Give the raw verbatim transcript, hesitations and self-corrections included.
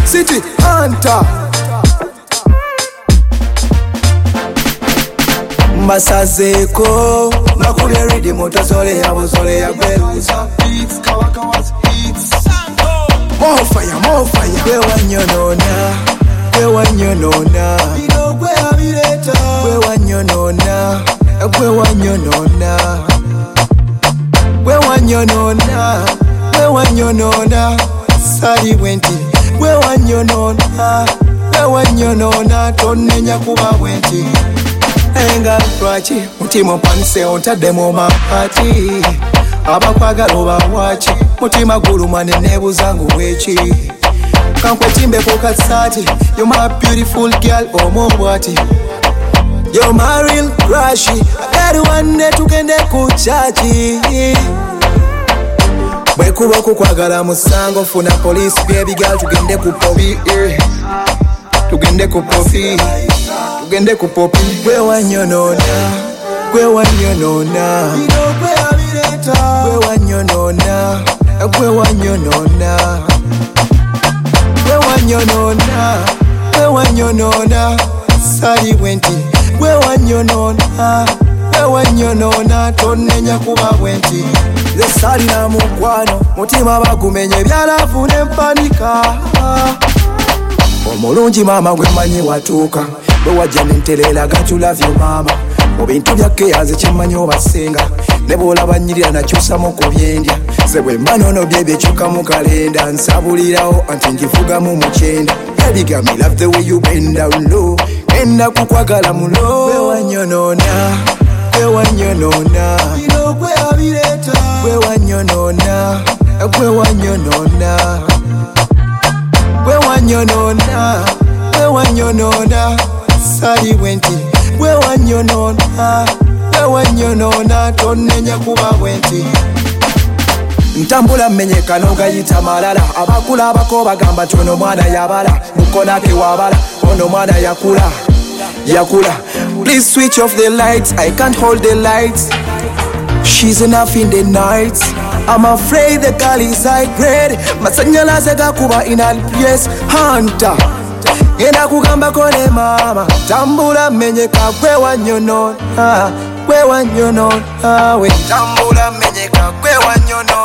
City Hunter. Masazeko makubye ready motozole ya bozole ya beruza beats kawakawas hits more fire more fire we wanyonona we wanyonona bino gwe abireta we wanyonona we wanyonona we wanyonona we wanyonona sali wenti we wanyonona we wanyonona tonenya kuba wenti enga lwaki mutima panse ontadde mu mapati abakwagala oba waki mutima guluma ne neebuzangu bweki kankwetimbe ku kasaati you're my beautiful girl omubwati you're my real crush agaliwanne tugende ku chachi bwekuba okukwagala musango funa police baby girl tugende ku pobi tugende ku pobi tugende ku popi gwe wanyonona gwe wanyonona gwe wanyonona gwe wanyonona gwe wanyonona gwe wanyonona sali wenti gwe wanyonona gwe wanyonona tonenya kuba wenti lesali na mukwano mutima bagumenye byalafu ne mpanika omulungi mama gwe manyi watuuka bwe wajja nentereera got love you mama mu bintu byakke yaze kyemmanyi obasinga ne bw'olaba nnyirira nakyusamu ku byendya ze bwe mba noono bye byekyuka mu kalenda nsabulirawo anti ngifugamu mukyenda baby girl me love the way you bend down low enda kukwagala mulo gwe wanyonona gwe wanyonona bino gwe abireeta gwe wanyonona gwe wanyonona gwe wanyonona gwe wanyonona sali wenti gwe wanyonona gwe wanyonona tonenya kuba wenti ntambula mmenyeka n'ogayita malala abakula abako bagamba nti ono mwana yabala mukonake wabala ono mwana yakula yakula please switch off the lights I can't hold the lights she's enough in the night I'm afraid the girl is high grade masanyalaze gakuba in a place hunter enda kugamba kone mama tambula menyeka gwe wanyonona gwe wanyonona we tambula menyeka gwe wanyonona